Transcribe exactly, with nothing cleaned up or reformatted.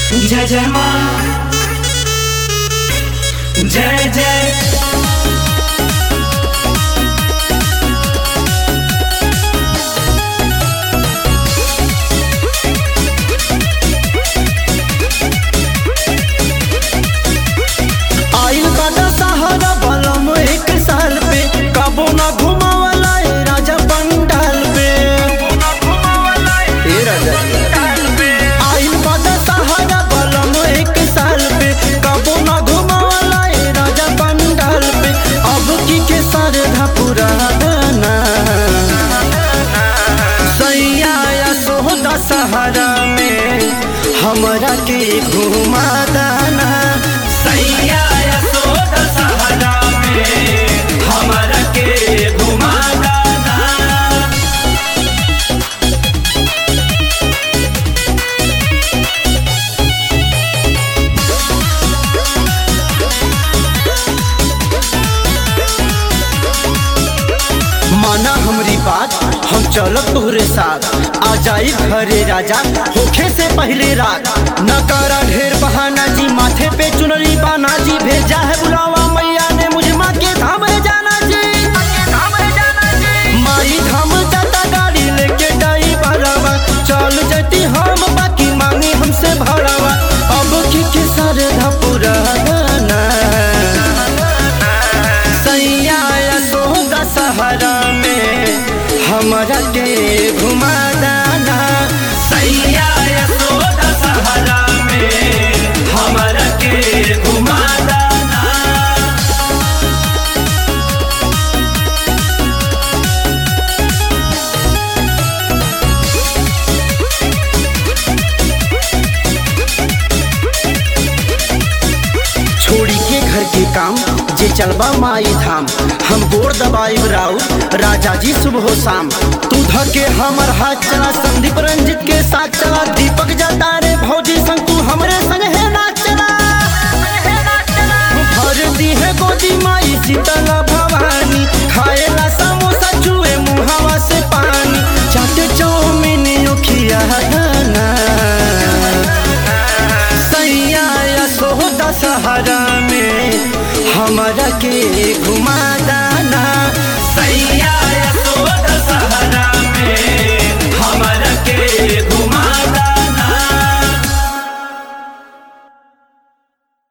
जय जय माँ जय जय। आइल बाटा सहारा बलम एक साल पे कबो ना घुमावला ए राजा पंडाल पे। ए राजा आइल बाटा सहारा बलम एक साल पे कबो ना घुमावला ए राजा पंडाल पे। अब की के सरधा पुराना सैया या सोहदा सहारा में हमरा के घुमा दाना। सैया यशोदा सहारा में हमरा के घुमा दाना। माना हमरी बात हम चलब तोहरे साथ आ जाई घरे राजा होखे से पहले रात। न करा ढेर बहाना जी माथे पे चुनरी बाना जी भेजा है बुलावा मैया ने मुझे माँ के धाम ले जाना जी। माई धाम जाता गाड़ी लेके डाई बरावा चल जती हम बाकी मांगी हमसे भरावा। अब की के सारे धपुरा गाना सैया यशोदा सहारा में हमरा के घुमा दाना। सैया यशोदा सहारा में हमरा के घुमा दाना। छोड़ी के घर के काम जे चलबा माई धाम हम गोर दबाई राउ राजा जी सुबह शाम। तू धके हमर हाथ चला संदीप रंजित के साथ चला दीपक जाता रे भौजी संग तू हमरे संग है ना चला। भर दी है गोदी माई शीतला भवानी खाएला समोसा चुए मुहावा से पानी चाटे चौमिन खिया गाना। सैया यशोदा सहारा में हमरा के घुमा दाना। सैया